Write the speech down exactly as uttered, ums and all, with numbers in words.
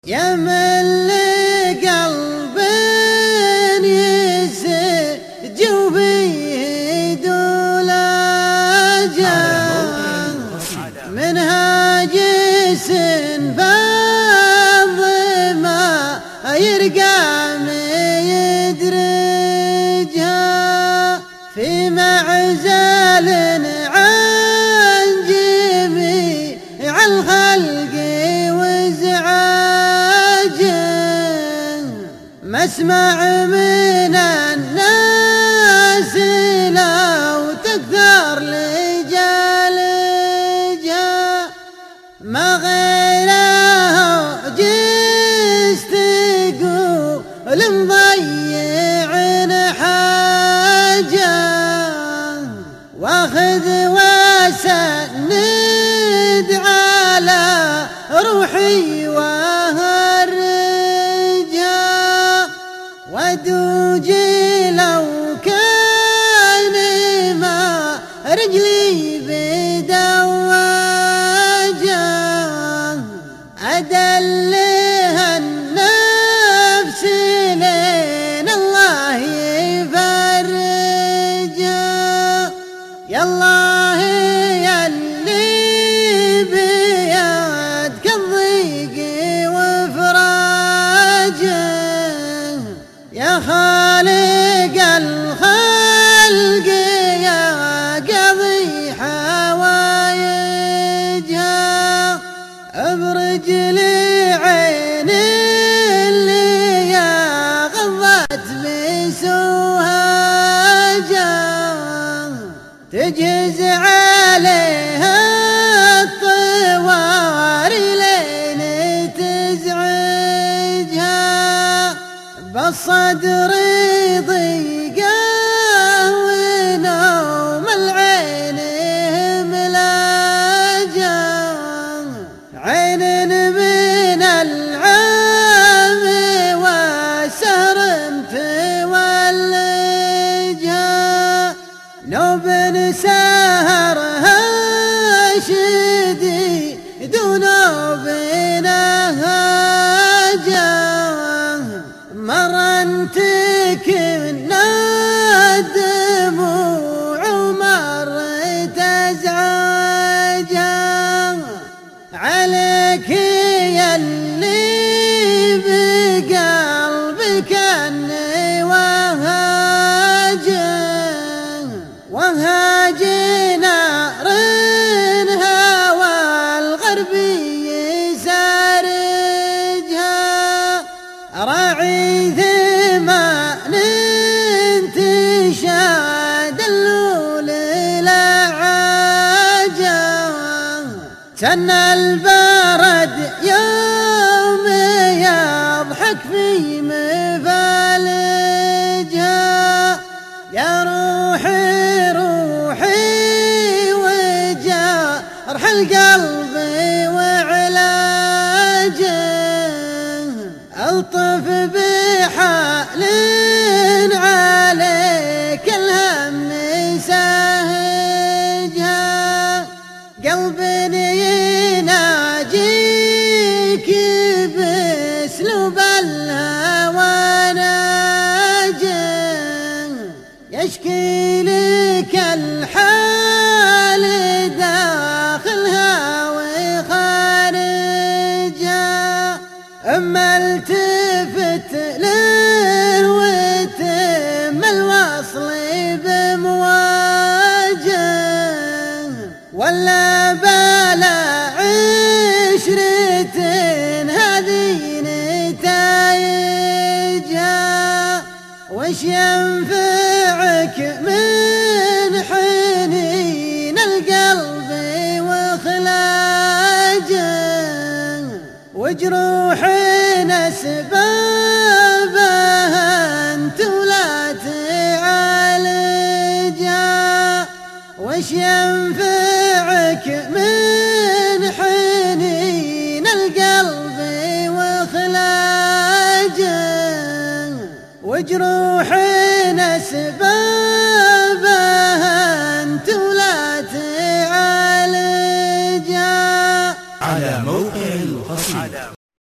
يا من لقلب يسجو فيه دولاجا من هاجس فاض ما يرقى ميدرجها في معزل عن جميع الخلق مسمع من الناس لو تكثر لجالجها ما غيره جيس تقول مضيع حاجة واخذ وسند على روحي ودوجي لو كان ما رجلي بدواجه أدلها النفس لين الله يفرجها يا الله يلي بيدك الضيق وفراجه يا خالق الخلق يا قضي حوايجها ابرج لي عين اللي يا غضت بسوهاجها تجهز عليها الطواري لين تزعجها بالصدر ضيقه ونوم العين ملاجه عين من العام وسهر تولجها نوب سهرها شديد ونوب نهاجه مرن تكنا الدموع ومرت ازعاجها عليك يلي بقلبك اني وهاجه وهاج نار هوى الغربي سارجها راعي ثمان انتشاد اللول لعاجه سن البرد يوم يضحك في مفالجها يا روحي روحي وجرح القلب وعلاجه ألطف بحال عليك الهم ساهجها قلب يناجيك باسلوب الهوى ناجه يشكي لك الحال داخلها وخارجها اما التفت له وتم الوصل بمواجه ولا بلا عشرة هذه نتايجها وش ينفعك من حنين القلب وخلاجه وجروحنا سبابها انت ولا تعالجها وش ينفعك من حنين القلب وخلاجه وجروحنا سبابها